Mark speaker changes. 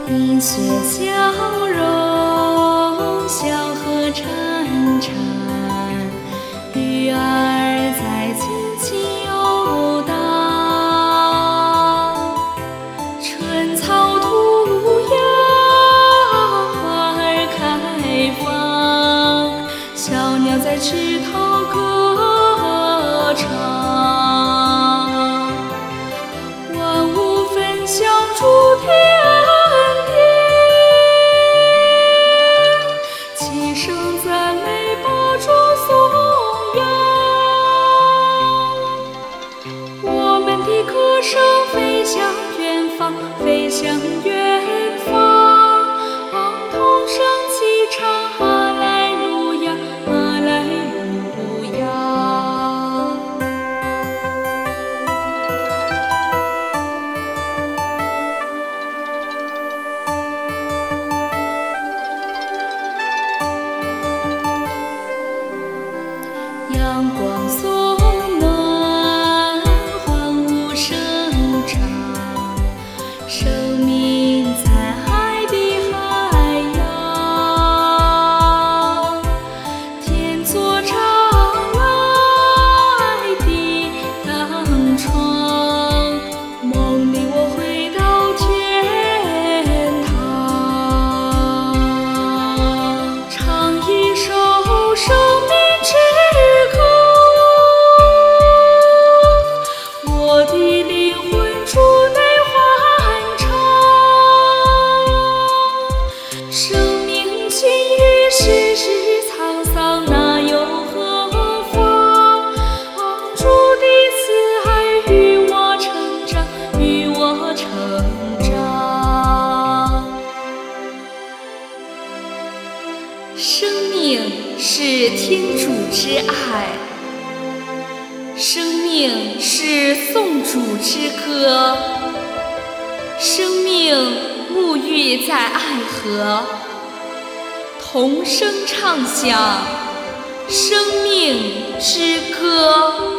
Speaker 1: 冰雪消融，小河潺潺，鱼儿在轻轻游荡。春草吐芽，花儿开放，小鸟在枝头歌唱。万物分享诸天地，齐声赞美把主颂扬。我们的歌声飞向远方，飞向远方，同声齐唱哈莱路亚，哈莱路亚。阳光送暖，万物生长，生命在海的海洋，天作长来的当窗，梦里我回到天堂，唱一首生命之歌，我的灵魂主内欢唱。生命尽于世事沧桑，那又何妨？主的慈爱与我成长，与我成长。生命是天主之爱，生命是颂主之歌，生命沐浴在爱河，同声唱响生命之歌。